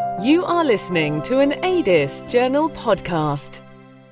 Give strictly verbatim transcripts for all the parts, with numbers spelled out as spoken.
You are listening to an A D I S Journal podcast.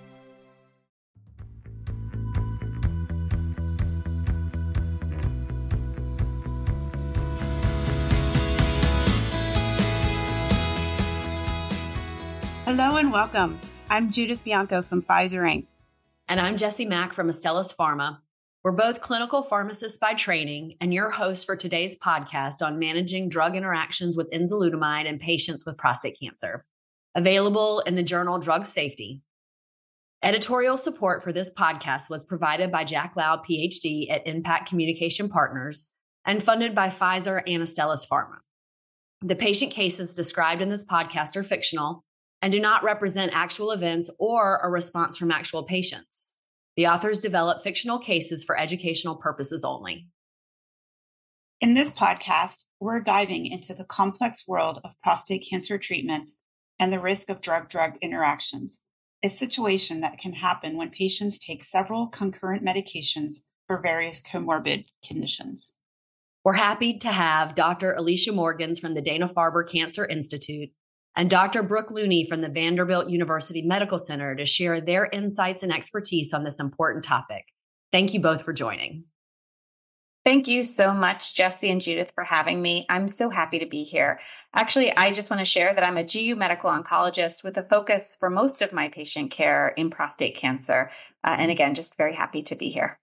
Hello and welcome. I'm Judith Bianco from Pfizer Incorporated. And I'm Jessie Mack from Astellas Pharma. We're both clinical pharmacists by training and your hosts for today's podcast on managing drug interactions with enzalutamide in patients with prostate cancer, available in the journal Drug Safety. Editorial support for this podcast was provided by Jack Loud, P H D at Impact Communication Partners and funded by Pfizer and Astellas Pharma. The patient cases described in this podcast are fictional and do not represent actual events or a response from actual patients. The authors develop fictional cases for educational purposes only. In this podcast, we're diving into the complex world of prostate cancer treatments and the risk of drug-drug interactions, a situation that can happen when patients take several concurrent medications for various comorbid conditions. We're happy to have Doctor Alicia Morgans from the Dana-Farber Cancer Institute and Doctor Brooke Looney from the Vanderbilt University Medical Center to share their insights and expertise on this important topic. Thank you both for joining. Thank you so much, Jessie and Judith, for having me. I'm so happy to be here. Actually, I just want to share that I'm a G U medical oncologist with a focus for most of my patient care in prostate cancer. Uh, and again, just very happy to be here.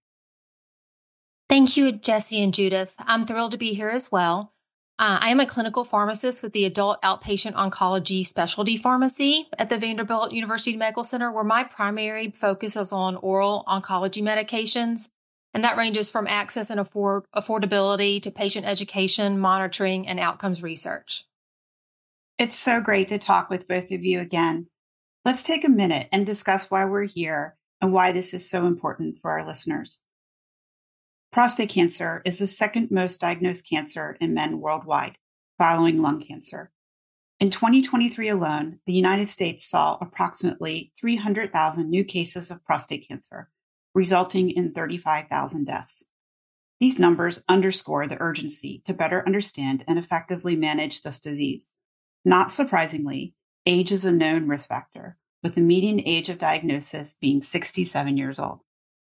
Thank you, Jessie and Judith. I'm thrilled to be here as well. Uh, I am a clinical pharmacist with the Adult Outpatient Oncology Specialty Pharmacy at the Vanderbilt University Medical Center, where my primary focus is on oral oncology medications. And that ranges from access and afford- affordability to patient education, monitoring, and outcomes research. It's so great to talk with both of you again. Let's take a minute and discuss why we're here and why this is so important for our listeners. Prostate cancer is the second most diagnosed cancer in men worldwide, following lung cancer. In twenty twenty-three alone, the United States saw approximately three hundred thousand new cases of prostate cancer, resulting in thirty-five thousand deaths. These numbers underscore the urgency to better understand and effectively manage this disease. Not surprisingly, age is a known risk factor, with the median age of diagnosis being sixty-seven years old.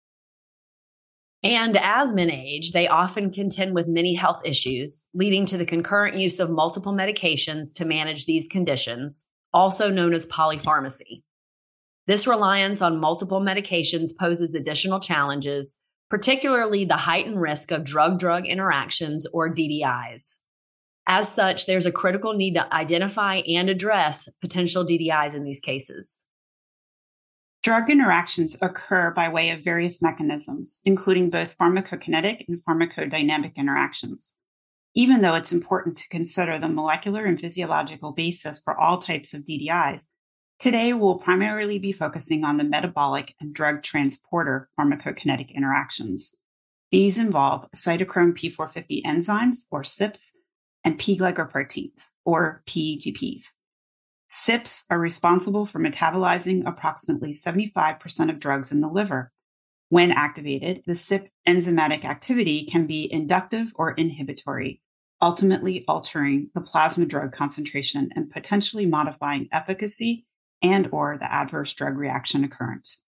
And as men age, they often contend with many health issues, leading to the concurrent use of multiple medications to manage these conditions, also known as polypharmacy. This reliance on multiple medications poses additional challenges, particularly the heightened risk of drug-drug interactions or D D Is. As such, there's a critical need to identify and address potential D D Is in these cases. Drug interactions occur by way of various mechanisms, including both pharmacokinetic and pharmacodynamic interactions. Even though it's important to consider the molecular and physiological basis for all types of D D Is, today we'll primarily be focusing on the metabolic and drug transporter pharmacokinetic interactions. These involve cytochrome P four fifty enzymes, or C Y Ps, and P-glycoproteins, or P G Ps. C Y Ps are responsible for metabolizing approximately seventy-five percent of drugs in the liver. When activated, the C Y P enzymatic activity can be inductive or inhibitory, ultimately altering the plasma drug concentration and potentially modifying efficacy and or the adverse drug reaction occurrence.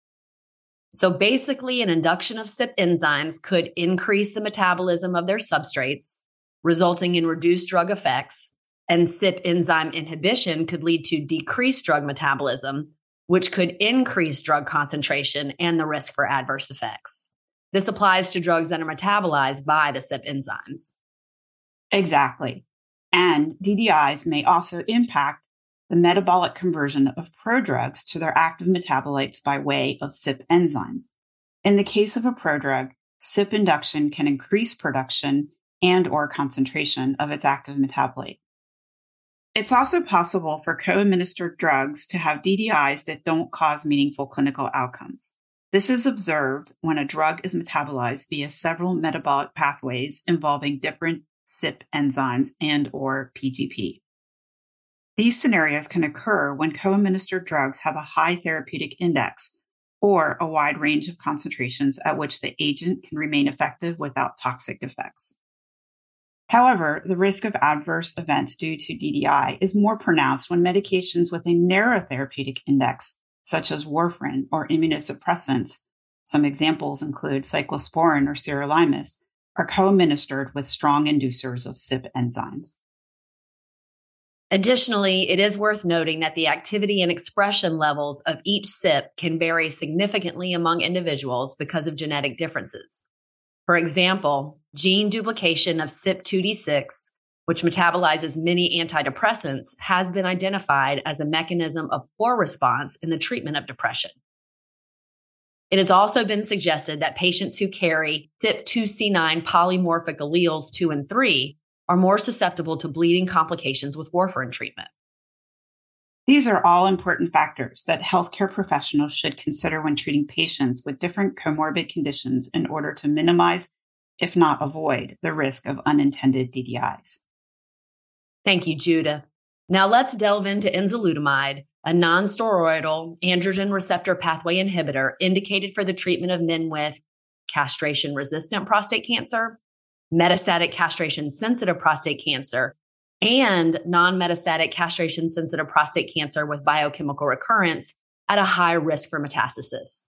So basically, an induction of C Y P enzymes could increase the metabolism of their substrates, resulting in reduced drug effects. And C Y P enzyme inhibition could lead to decreased drug metabolism, which could increase drug concentration and the risk for adverse effects. This applies to drugs that are metabolized by the C Y P enzymes. Exactly. And D D Is may also impact the metabolic conversion of prodrugs to their active metabolites by way of C Y P enzymes. In the case of a prodrug, C Y P induction can increase production and or concentration of its active metabolite. It's also possible for co-administered drugs to have D D Is that don't cause meaningful clinical outcomes. This is observed when a drug is metabolized via several metabolic pathways involving different C Y P enzymes and or P G P. These scenarios can occur when co-administered drugs have a high therapeutic index or a wide range of concentrations at which the agent can remain effective without toxic effects. However, the risk of adverse events due to D D I is more pronounced when medications with a narrow therapeutic index, such as warfarin or immunosuppressants, some examples include cyclosporin or sirolimus, are co-administered with strong inducers of C Y P enzymes. Additionally, it is worth noting that the activity and expression levels of each C Y P can vary significantly among individuals because of genetic differences. For example, gene duplication of C Y P two D six, which metabolizes many antidepressants, has been identified as a mechanism of poor response in the treatment of depression. It has also been suggested that patients who carry C Y P two C nine polymorphic alleles two and three are more susceptible to bleeding complications with warfarin treatment. These are all important factors that healthcare professionals should consider when treating patients with different comorbid conditions in order to minimize, if not avoid, the risk of unintended D D Is. Thank you, Judith. Now let's delve into enzalutamide, a non-steroidal androgen receptor pathway inhibitor indicated for the treatment of men with castration-resistant prostate cancer, metastatic castration-sensitive prostate cancer, and non-metastatic castration-sensitive prostate cancer with biochemical recurrence at a high risk for metastasis.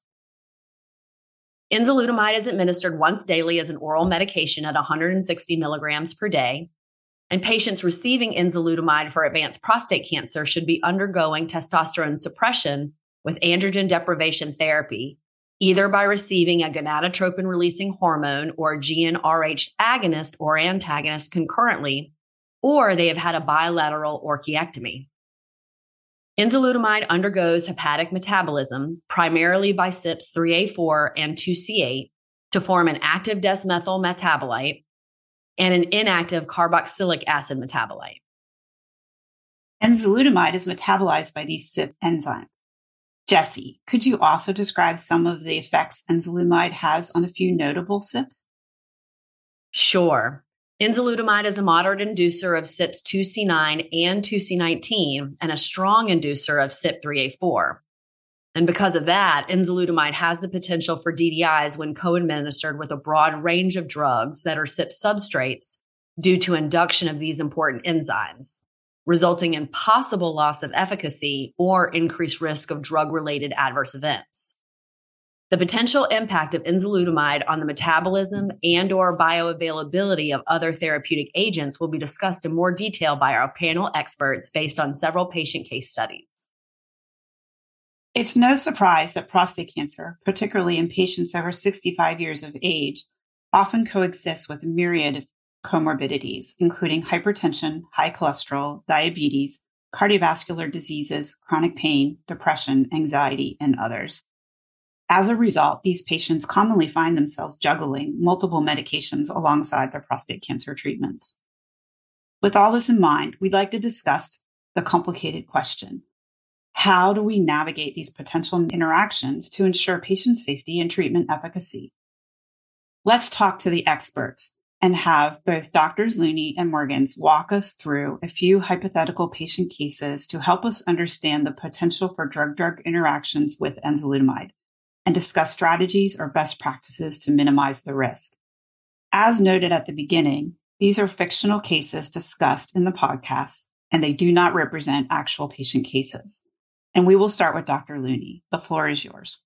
Enzalutamide is administered once daily as an oral medication at one hundred sixty milligrams per day, and patients receiving enzalutamide for advanced prostate cancer should be undergoing testosterone suppression with androgen deprivation therapy, either by receiving a gonadotropin-releasing hormone or G n R H agonist or antagonist concurrently, or they have had a bilateral orchiectomy. Enzalutamide undergoes hepatic metabolism, primarily by C Y Ps three A four and two C eight, to form an active desmethyl metabolite and an inactive carboxylic acid metabolite. Enzalutamide is metabolized by these C Y P enzymes. Jessie, could you also describe some of the effects enzalutamide has on a few notable C Y Ps? Sure. Enzalutamide is a moderate inducer of C Y Ps two C nine and two C nineteen and a strong inducer of C Y P three A four. And because of that, enzalutamide has the potential for D D Is when co-administered with a broad range of drugs that are C Y P substrates due to induction of these important enzymes, resulting in possible loss of efficacy or increased risk of drug-related adverse events. The potential impact of enzalutamide on the metabolism and or bioavailability of other therapeutic agents will be discussed in more detail by our panel experts based on several patient case studies. It's no surprise that prostate cancer, particularly in patients over sixty-five years of age, often coexists with a myriad of comorbidities, including hypertension, high cholesterol, diabetes, cardiovascular diseases, chronic pain, depression, anxiety, and others. As a result, these patients commonly find themselves juggling multiple medications alongside their prostate cancer treatments. With all this in mind, we'd like to discuss the complicated question: how do we navigate these potential interactions to ensure patient safety and treatment efficacy? Let's talk to the experts and have both Doctors Looney and Morgans walk us through a few hypothetical patient cases to help us understand the potential for drug-drug interactions with enzalutamide and discuss strategies or best practices to minimize the risk. As noted at the beginning, these are fictional cases discussed in the podcast, and they do not represent actual patient cases. And we will start with Doctor Looney. The floor is yours.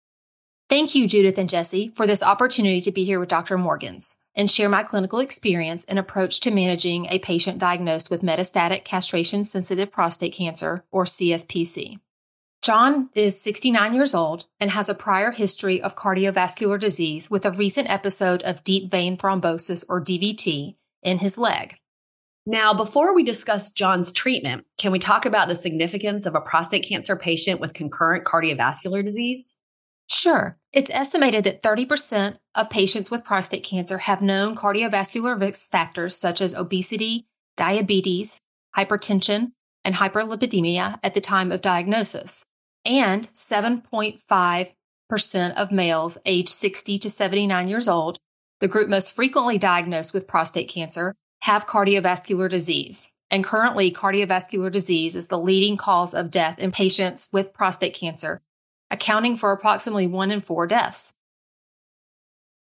Thank you, Judith and Jessie, for this opportunity to be here with Doctor Morgans and share my clinical experience and approach to managing a patient diagnosed with metastatic castration-sensitive prostate cancer, or C S P C. John is sixty-nine years old and has a prior history of cardiovascular disease with a recent episode of deep vein thrombosis, or D V T, in his leg. Now, before we discuss John's treatment, can we talk about the significance of a prostate cancer patient with concurrent cardiovascular disease? Sure. It's estimated that thirty percent of patients with prostate cancer have known cardiovascular risk factors such as obesity, diabetes, hypertension, and hyperlipidemia at the time of diagnosis. And seven point five percent of males aged sixty to seventy-nine years old, the group most frequently diagnosed with prostate cancer, have cardiovascular disease. And currently, cardiovascular disease is the leading cause of death in patients with prostate cancer, accounting for approximately one in four deaths.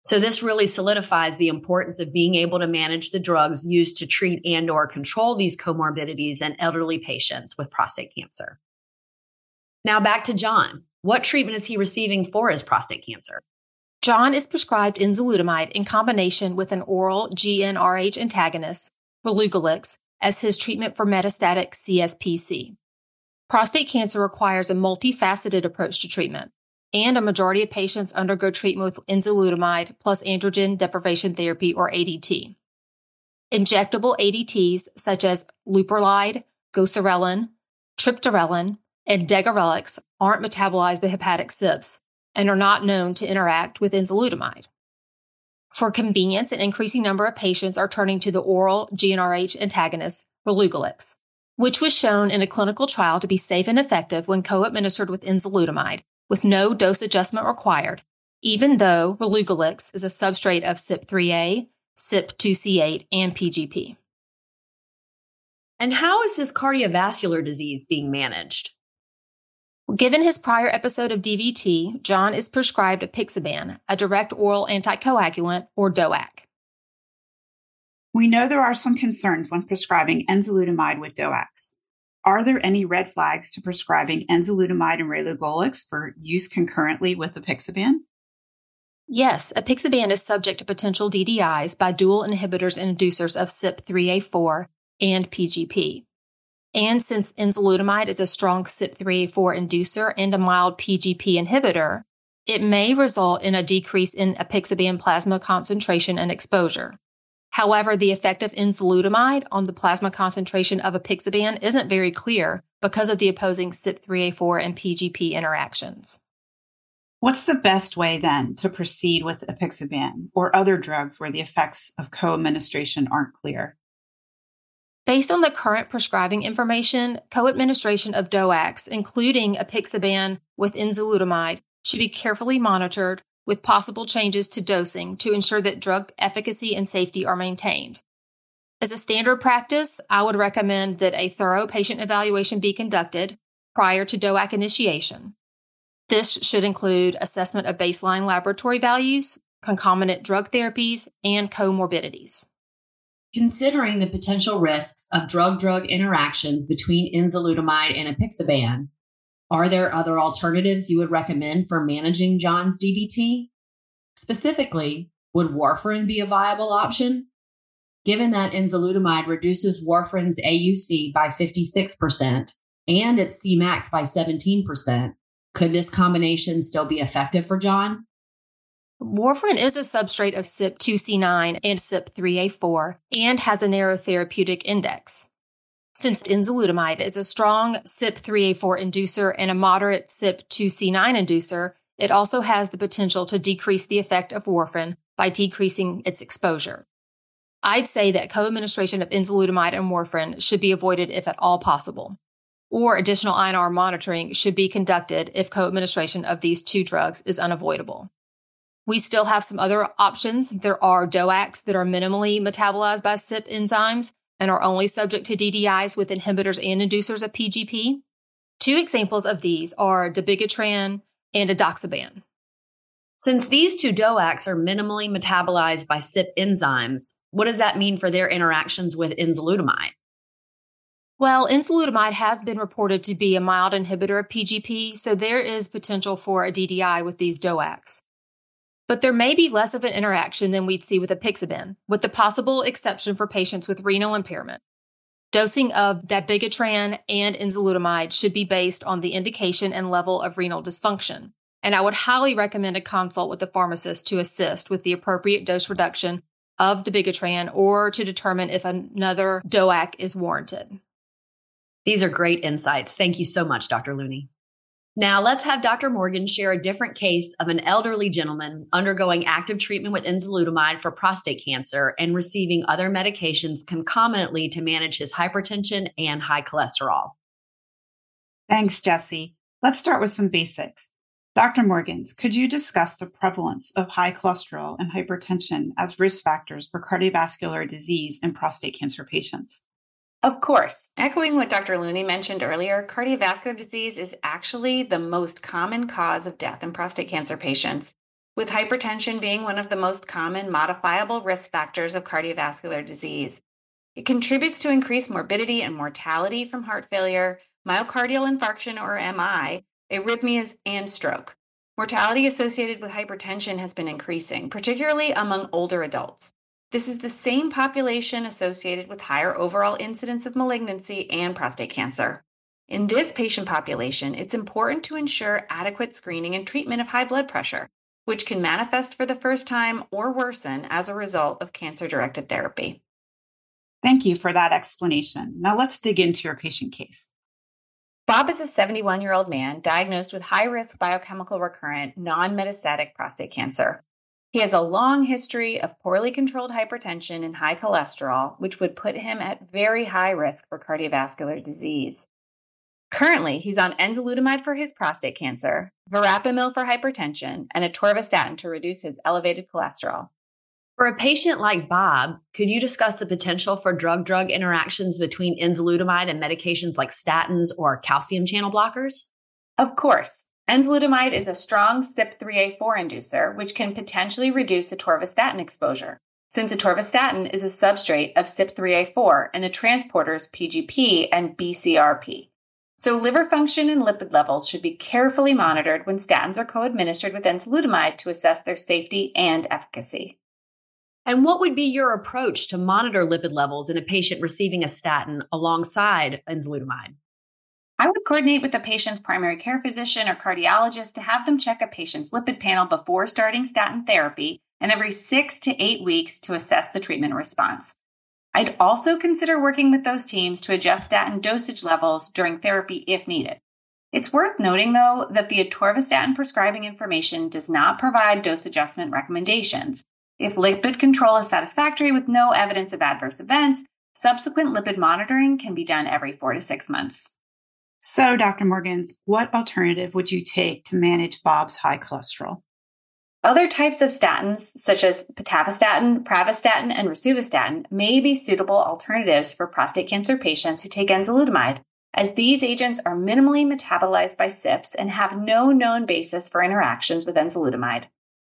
So this really solidifies the importance of being able to manage the drugs used to treat and or control these comorbidities in elderly patients with prostate cancer. Now back to John. What treatment is he receiving for his prostate cancer? John is prescribed enzalutamide in combination with an oral G n R H antagonist, Relugolix, as his treatment for metastatic C S P C. Prostate cancer requires a multifaceted approach to treatment, and a majority of patients undergo treatment with enzalutamide plus androgen deprivation therapy, or A D T. Injectable A D Ts such as leuprolide, goserelin, triptorelin, and degarelix aren't metabolized by hepatic C Y Ps and are not known to interact with enzalutamide. For convenience, an increasing number of patients are turning to the oral G n R H antagonist, Relugolix, which was shown in a clinical trial to be safe and effective when co-administered with enzalutamide, with no dose adjustment required, even though Relugolix is a substrate of C Y P three A, C Y P two C eight, and P G P. And how is his cardiovascular disease being managed? Given his prior episode of D V T, John is prescribed apixaban, a direct oral anticoagulant, or D O A C. We know there are some concerns when prescribing enzalutamide with D O A Cs. Are there any red flags to prescribing enzalutamide and Relugolix for use concurrently with apixaban? Yes, apixaban is subject to potential D D Is by dual inhibitors and inducers of C Y P three A four and P G P. And since enzalutamide is a strong C Y P three A four inducer and a mild P G P inhibitor, it may result in a decrease in apixaban plasma concentration and exposure. However, the effect of enzalutamide on the plasma concentration of apixaban isn't very clear because of the opposing C Y P three A four and P G P interactions. What's the best way then to proceed with apixaban or other drugs where the effects of co-administration aren't clear? Based on the current prescribing information, co-administration of D O A Cs, including apixaban with enzalutamide, should be carefully monitored with possible changes to dosing to ensure that drug efficacy and safety are maintained. As a standard practice, I would recommend that a thorough patient evaluation be conducted prior to D O A C initiation. This should include assessment of baseline laboratory values, concomitant drug therapies, and comorbidities. Considering the potential risks of drug-drug interactions between enzalutamide and apixaban, are there other alternatives you would recommend for managing John's D V T? Specifically, would warfarin be a viable option? Given that enzalutamide reduces warfarin's A U C by fifty-six percent and its C max by seventeen percent, could this combination still be effective for John? Warfarin is a substrate of C Y P two C nine and C Y P three A four and has a narrow therapeutic index. Since enzalutamide is a strong C Y P three A four inducer and a moderate C Y P two C nine inducer, it also has the potential to decrease the effect of warfarin by decreasing its exposure. I'd say that co-administration of enzalutamide and warfarin should be avoided if at all possible, or additional I N R monitoring should be conducted if co-administration of these two drugs is unavoidable. We still have some other options. There are D O A Cs that are minimally metabolized by C Y P enzymes and are only subject to D D Is with inhibitors and inducers of P G P. Two examples of these are dabigatran and edoxaban. Since these two D O A Cs are minimally metabolized by C Y P enzymes, what does that mean for their interactions with enzalutamide? Well, enzalutamide has been reported to be a mild inhibitor of P G P, so there is potential for a D D I with these D O A Cs. But there may be less of an interaction than we'd see with apixaban, with the possible exception for patients with renal impairment. Dosing of dabigatran and enzalutamide should be based on the indication and level of renal dysfunction, and I would highly recommend a consult with the pharmacist to assist with the appropriate dose reduction of dabigatran or to determine if another D O A C is warranted. These are great insights. Thank you so much, Doctor Looney. Now let's have Doctor Morgan share a different case of an elderly gentleman undergoing active treatment with enzalutamide for prostate cancer and receiving other medications concomitantly to manage his hypertension and high cholesterol. Thanks, Jessie. Let's start with some basics. Doctor Morgans, could you discuss the prevalence of high cholesterol and hypertension as risk factors for cardiovascular disease in prostate cancer patients? Of course. Echoing what Doctor Looney mentioned earlier, cardiovascular disease is actually the most common cause of death in prostate cancer patients. with hypertension being one of the most common modifiable risk factors of cardiovascular disease. It contributes to increased morbidity and mortality from heart failure, myocardial infarction or M I, arrhythmias, and stroke. Mortality associated with hypertension has been increasing, particularly among older adults. This is the same population associated with higher overall incidence of malignancy and prostate cancer. In this patient population, it's important to ensure adequate screening and treatment of high blood pressure, which can manifest for the first time or worsen as a result of cancer-directed therapy. Thank you for that explanation. Now let's dig into your patient case. Bob is a seventy-one-year-old man diagnosed with high-risk biochemical recurrent non-metastatic prostate cancer. He has a long history of poorly controlled hypertension and high cholesterol, which would put him at very high risk for cardiovascular disease. Currently, he's on enzalutamide for his prostate cancer, verapamil for hypertension, and atorvastatin to reduce his elevated cholesterol. For a patient like Bob, could you discuss the potential for drug-drug interactions between enzalutamide and medications like statins or calcium channel blockers? Of course. Enzalutamide is a strong C Y P three A four inducer, which can potentially reduce atorvastatin exposure, since atorvastatin is a substrate of C Y P three A four and the transporters P G P and B C R P. So liver function and lipid levels should be carefully monitored when statins are co-administered with enzalutamide to assess their safety and efficacy. And what would be your approach to monitor lipid levels in a patient receiving a statin alongside enzalutamide? I would coordinate with the patient's primary care physician or cardiologist to have them check a patient's lipid panel before starting statin therapy and every six to eight weeks to assess the treatment response. I'd also consider working with those teams to adjust statin dosage levels during therapy if needed. It's worth noting, though, that the atorvastatin prescribing information does not provide dose adjustment recommendations. If lipid control is satisfactory with no evidence of adverse events, subsequent lipid monitoring can be done every four to six months. So, Doctor Morgans, what alternative would you take to manage Bob's high cholesterol? Other types of statins, such as pitavastatin, pravastatin, and rosuvastatin, may be suitable alternatives for prostate cancer patients who take enzalutamide, as these agents are minimally metabolized by C Y Ps and have no known basis for interactions with enzalutamide.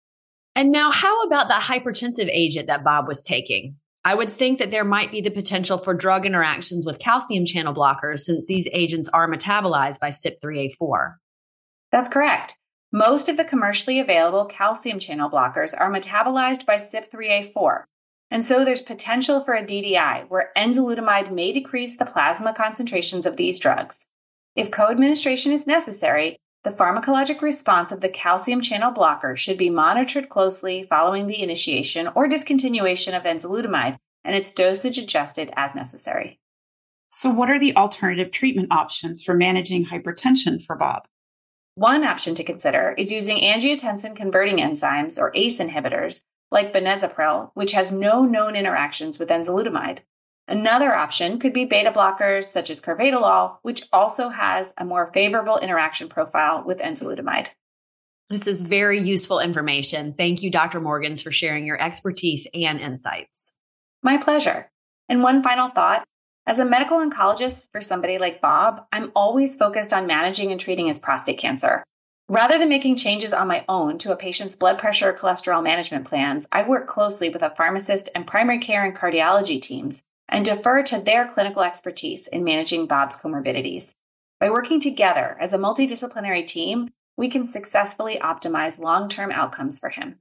And now, how about the hypertensive agent that Bob was taking? I would think that there might be the potential for drug interactions with calcium channel blockers since these agents are metabolized by C Y P three A four. That's correct. Most of the commercially available calcium channel blockers are metabolized by C Y P three A four. And so there's potential for a D D I where enzalutamide may decrease the plasma concentrations of these drugs. If co-administration is necessary, the pharmacologic response of the calcium channel blocker should be monitored closely following the initiation or discontinuation of enzalutamide and its dosage adjusted as necessary. So what are the alternative treatment options for managing hypertension for Bob? One option to consider is using angiotensin-converting enzymes, or A C E inhibitors, like benezapril, which has no known interactions with enzalutamide. Another option could be beta blockers such as carvedilol, which also has a more favorable interaction profile with enzalutamide. This is very useful information. Thank you, Doctor Morgans, for sharing your expertise and insights. My pleasure. And one final thought. As a medical oncologist for somebody like Bob, I'm always focused on managing and treating his prostate cancer. Rather than making changes on my own to a patient's blood pressure or cholesterol management plans, I work closely with a pharmacist and primary care and cardiology teams and defer to their clinical expertise in managing Bob's comorbidities. By working together as a multidisciplinary team, we can successfully optimize long-term outcomes for him.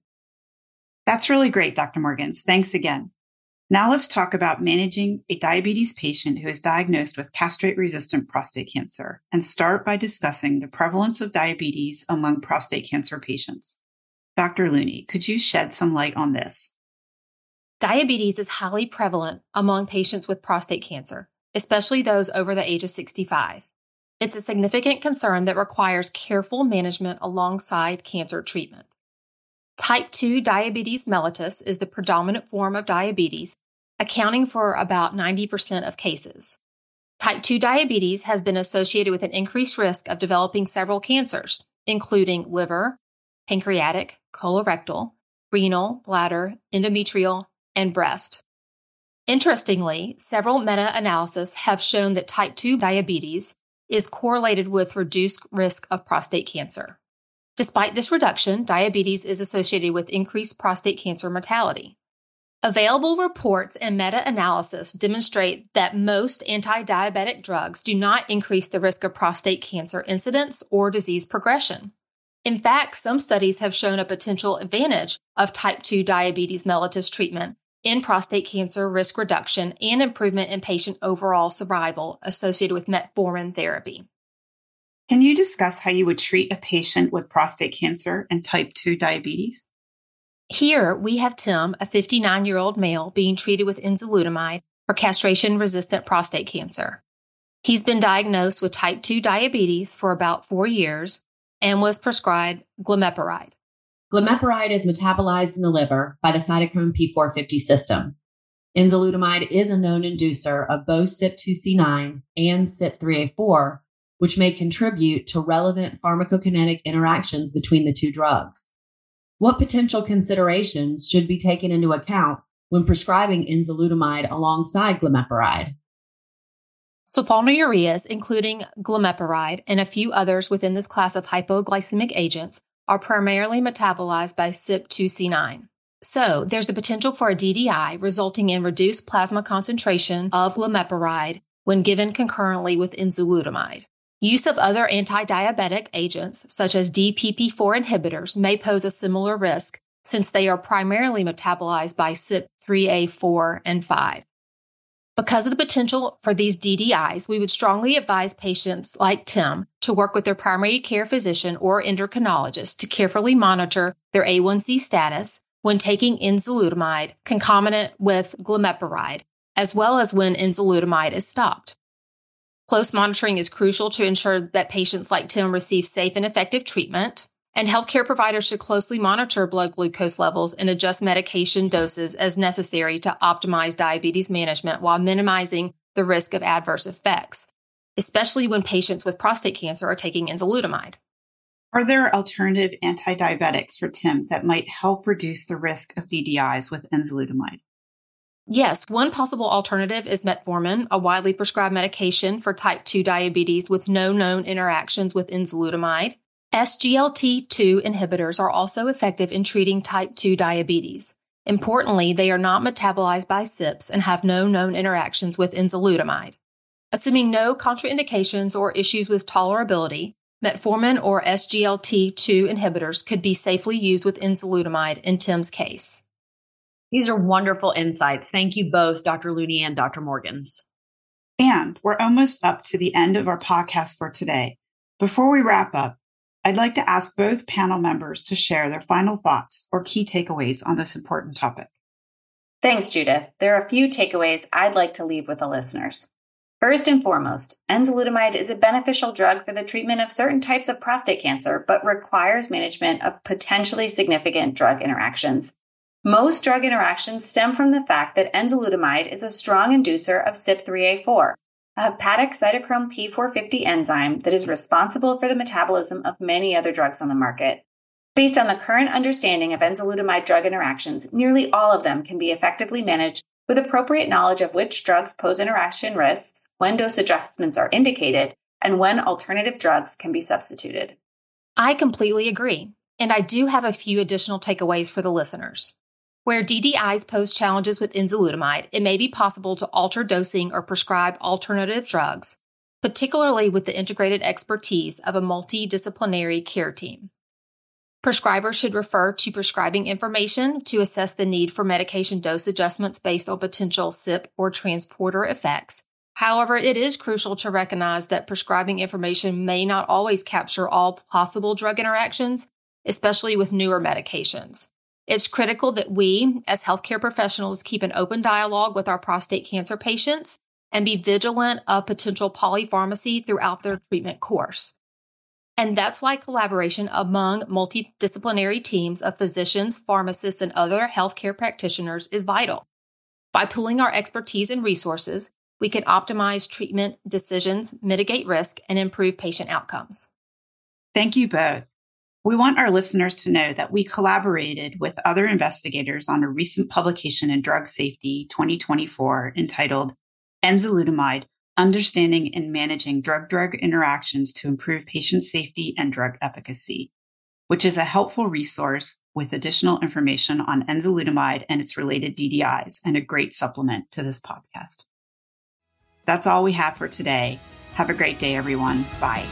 That's really great, Doctor Morgans. Thanks again. Now let's talk about managing a diabetes patient who is diagnosed with castrate-resistant prostate cancer and start by discussing the prevalence of diabetes among prostate cancer patients. Doctor Looney, could you shed some light on this? Diabetes is highly prevalent among patients with prostate cancer, especially those over the age of sixty-five. It's a significant concern that requires careful management alongside cancer treatment. Type two diabetes mellitus is the predominant form of diabetes, accounting for about ninety percent of cases. Type two diabetes has been associated with an increased risk of developing several cancers, including liver, pancreatic, colorectal, renal, bladder, endometrial, and breast. Interestingly, several meta-analyses have shown that type two diabetes is correlated with reduced risk of prostate cancer. Despite this reduction, diabetes is associated with increased prostate cancer mortality. Available reports and meta-analysis demonstrate that most anti-diabetic drugs do not increase the risk of prostate cancer incidence or disease progression. In fact, some studies have shown a potential advantage of type two diabetes mellitus treatment in prostate cancer risk reduction and improvement in patient overall survival associated with metformin therapy. Can you discuss how you would treat a patient with prostate cancer and type two diabetes? Here, we have Tim, a fifty-nine-year-old male, being treated with enzalutamide for castration-resistant prostate cancer. He's been diagnosed with type two diabetes for about four years and was prescribed glimepiride. Glimepiride is metabolized in the liver by the cytochrome P four fifty system. Enzalutamide is a known inducer of both C Y P two C nine and C Y P three A four, which may contribute to relevant pharmacokinetic interactions between the two drugs. What potential considerations should be taken into account when prescribing enzalutamide alongside glimepiride? Sulfonylureas, including glimepiride and a few others within this class of hypoglycemic agents, are primarily metabolized by C Y P two C nine. So there's the potential for a D D I resulting in reduced plasma concentration of glimepiride when given concurrently with enzalutamide. Use of other anti-diabetic agents, such as D P P four inhibitors, may pose a similar risk since they are primarily metabolized by C Y P three A four and five. Because of the potential for these D D Is, we would strongly advise patients like Tim to work with their primary care physician or endocrinologist to carefully monitor their A one C status when taking enzalutamide concomitant with glimepiride, as well as when enzalutamide is stopped. Close monitoring is crucial to ensure that patients like Tim receive safe and effective treatment, and healthcare providers should closely monitor blood glucose levels and adjust medication doses as necessary to optimize diabetes management while minimizing the risk of adverse effects, especially when patients with prostate cancer are taking enzalutamide. Are there alternative anti-diabetics for Tim that might help reduce the risk of D D Is with enzalutamide? Yes, one possible alternative is metformin, a widely prescribed medication for type two diabetes with no known interactions with enzalutamide. S G L T two inhibitors are also effective in treating type two diabetes. Importantly, they are not metabolized by C Y Ps and have no known interactions with enzalutamide. Assuming no contraindications or issues with tolerability, metformin or S G L T two inhibitors could be safely used with enzalutamide in Tim's case. These are wonderful insights. Thank you both, Doctor Looney and Doctor Morgans. And we're almost up to the end of our podcast for today. Before we wrap up, I'd like to ask both panel members to share their final thoughts or key takeaways on this important topic. Thanks, Judith. There are a few takeaways I'd like to leave with the listeners. First and foremost, enzalutamide is a beneficial drug for the treatment of certain types of prostate cancer, but requires management of potentially significant drug interactions. Most drug interactions stem from the fact that enzalutamide is a strong inducer of C Y P three A four, a hepatic cytochrome P four fifty enzyme that is responsible for the metabolism of many other drugs on the market. Based on the current understanding of enzalutamide drug interactions, nearly all of them can be effectively managed with appropriate knowledge of which drugs pose interaction risks, when dose adjustments are indicated, and when alternative drugs can be substituted. I completely agree, and I do have a few additional takeaways for the listeners. Where D D Is pose challenges with enzalutamide, it may be possible to alter dosing or prescribe alternative drugs, particularly with the integrated expertise of a multidisciplinary care team. Prescribers should refer to prescribing information to assess the need for medication dose adjustments based on potential C Y P or transporter effects. However, it is crucial to recognize that prescribing information may not always capture all possible drug interactions, especially with newer medications. It's critical that we, as healthcare professionals, keep an open dialogue with our prostate cancer patients and be vigilant of potential polypharmacy throughout their treatment course. And that's why collaboration among multidisciplinary teams of physicians, pharmacists, and other healthcare practitioners is vital. By pooling our expertise and resources, we can optimize treatment decisions, mitigate risk, and improve patient outcomes. Thank you both. We want our listeners to know that we collaborated with other investigators on a recent publication in Drug Safety twenty twenty-four entitled Enzalutamide, Understanding and Managing Drug-Drug Interactions to Improve Patient Safety and Drug Efficacy, which is a helpful resource with additional information on enzalutamide and its related D D Is and a great supplement to this podcast. That's all we have for today. Have a great day, everyone. Bye.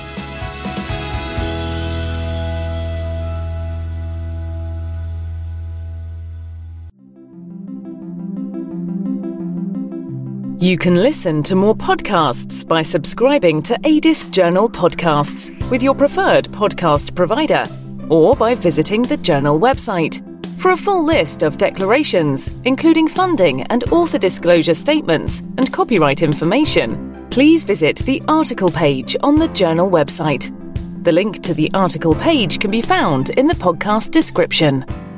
You can listen to more podcasts by subscribing to A D I S Journal Podcasts with your preferred podcast provider or by visiting the Journal website. For a full list of declarations, including funding and author disclosure statements and copyright information, please visit the article page on the Journal website. The link to the article page can be found in the podcast description.